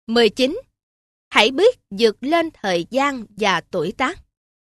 19. Hãy biết vượt lên thời gian và tuổi tác.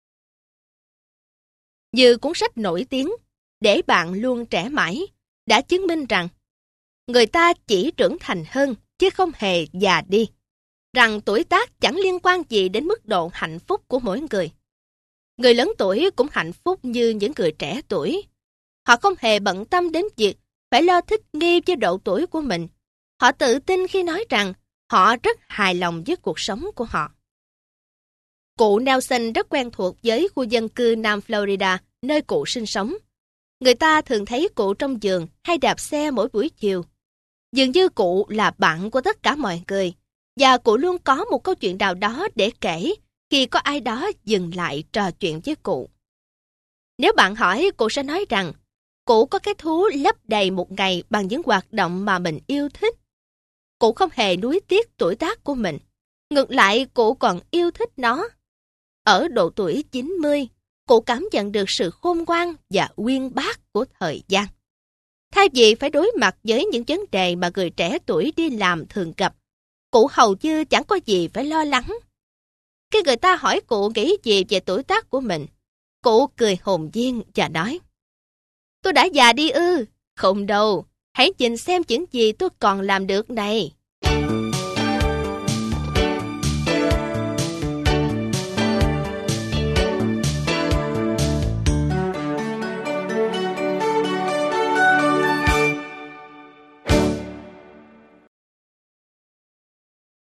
Như cuốn sách nổi tiếng Để bạn luôn trẻ mãi đã chứng minh rằng người ta chỉ trưởng thành hơn chứ không hề già đi, rằng tuổi tác chẳng liên quan gì đến mức độ hạnh phúc của mỗi người. Người lớn tuổi cũng hạnh phúc như những người trẻ tuổi. Họ không hề bận tâm đến việc phải lo thích nghi với độ tuổi của mình. Họ tự tin khi nói rằng họ rất hài lòng với cuộc sống của họ. Cụ Nelson rất quen thuộc với khu dân cư Nam Florida, nơi cụ sinh sống. Người ta thường thấy cụ trong vườn hay đạp xe mỗi buổi chiều. Dường như cụ là bạn của tất cả mọi người, và cụ luôn có một câu chuyện nào đó để kể khi có ai đó dừng lại trò chuyện với cụ. Nếu bạn hỏi, cụ sẽ nói rằng cụ có cái thú lấp đầy một ngày bằng những hoạt động mà mình yêu thích. Cụ không hề nuối tiếc tuổi tác của mình. Ngược lại, cụ còn yêu thích nó. Ở độ tuổi 90, cụ cảm nhận được sự khôn ngoan và uyên bác của thời gian. Thay vì phải đối mặt với những vấn đề mà người trẻ tuổi đi làm thường gặp, cụ hầu như chẳng có gì phải lo lắng. Khi người ta hỏi cụ nghĩ gì về tuổi tác của mình, cụ cười hồn nhiên và nói: "Tôi đã già đi ư? Không đâu, hãy nhìn xem những gì tôi còn làm được này."